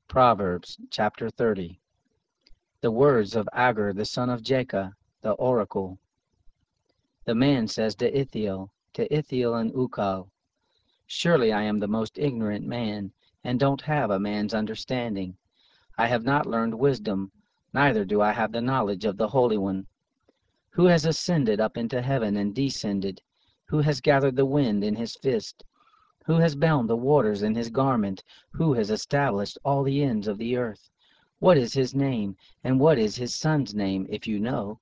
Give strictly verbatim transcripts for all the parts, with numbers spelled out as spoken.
Proverbs chapter thirty. The words of Agur the son of Jacob, the oracle. The man says to Ithiel, to Ithiel and Ukal, Surely I am the most ignorant man, and don't have a man's understanding. I have not learned wisdom, neither do I have the knowledge of the Holy One. Who has ascended up into heaven and descended? Who has gathered the wind in his fist? Who has bound the waters in his garment? Who has established all the ends of the earth? What is his name, and what is his son's name, if you know?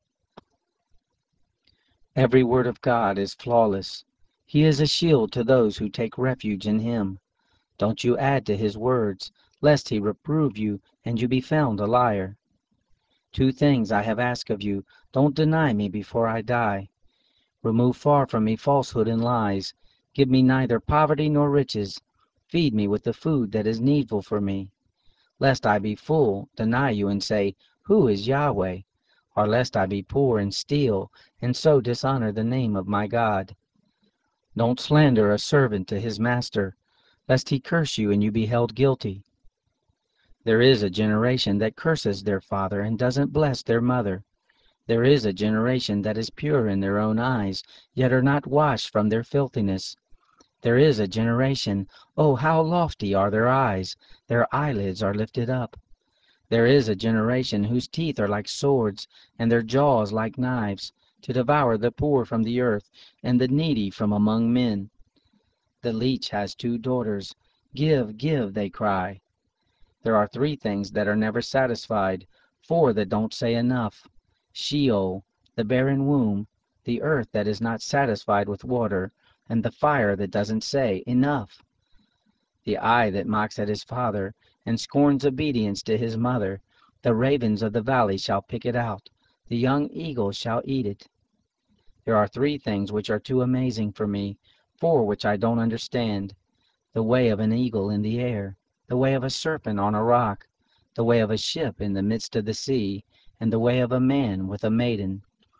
Every word of God is flawless. He is a shield to those who take refuge in him. Don't you add to his words, lest he reprove you, and you be found a liar. Two things I have asked of you. Don't deny me before I die. Remove far from me falsehood and lies. Give me neither poverty nor riches. Feed me with the food that is needful for me. Lest I be full, deny you, and say, Who is Yahweh? Or lest I be poor and steal, and so dishonor the name of my God. Don't slander a servant to his master, lest he curse you and you be held guilty. There is a generation that curses their father and doesn't bless their mother. There is a generation that is pure in their own eyes, yet are not washed from their filthiness. There is a generation, oh, how lofty are their eyes! Their eyelids are lifted up. There is a generation whose teeth are like swords, and their jaws like knives, to devour the poor from the earth, and the needy from among men. The leech has two daughters. Give, give, they cry. There are three things that are never satisfied, four that don't say enough. Sheol, the barren womb, the earth that is not satisfied with water, and the fire that doesn't say enough. The eye that mocks at his father, and scorns obedience to his mother, the ravens of the valley shall pick it out, the young eagles shall eat it. There are three things which are too amazing for me, four which I don't understand: the way of an eagle in the air, the way of a serpent on a rock, the way of a ship in the midst of the sea, and the way of a man with a maiden.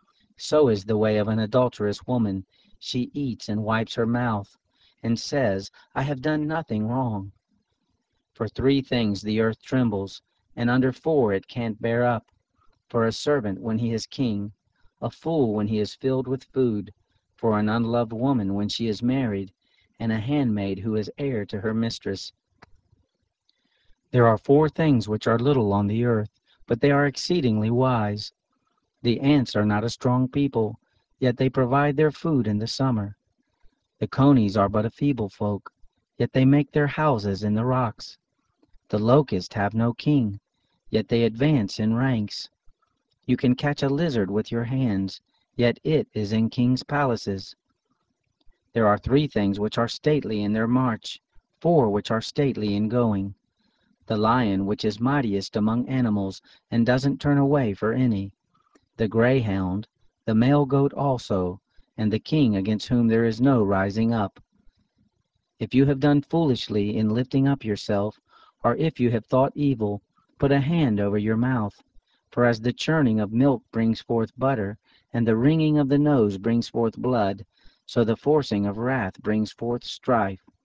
So is the way of an adulterous woman. She eats and wipes her mouth, and says, I have done nothing wrong. For three things the earth trembles, and under four it can't bear up: for a servant when he is king, a fool when he is filled with food, for an unloved woman when she is married, and a handmaid who is heir to her mistress. There are four things which are little on the earth, but they are exceedingly wise. The ants are not a strong people, yet they provide their food in the summer. The conies are but a feeble folk, yet they make their houses in the rocks. The locusts have no king, yet they advance in ranks. You can catch a lizard with your hands, yet it is in kings' palaces. There are three things which are stately in their march, four which are stately in going: the lion which is mightiest among animals, and doesn't turn away for any; the greyhound; the male goat also; and the king against whom there is no rising up. If you have done foolishly in lifting up yourself, or if you have thought evil, put a hand over your mouth. For as the churning of milk brings forth butter, and the wringing of the nose brings forth blood, so the forcing of wrath brings forth strife.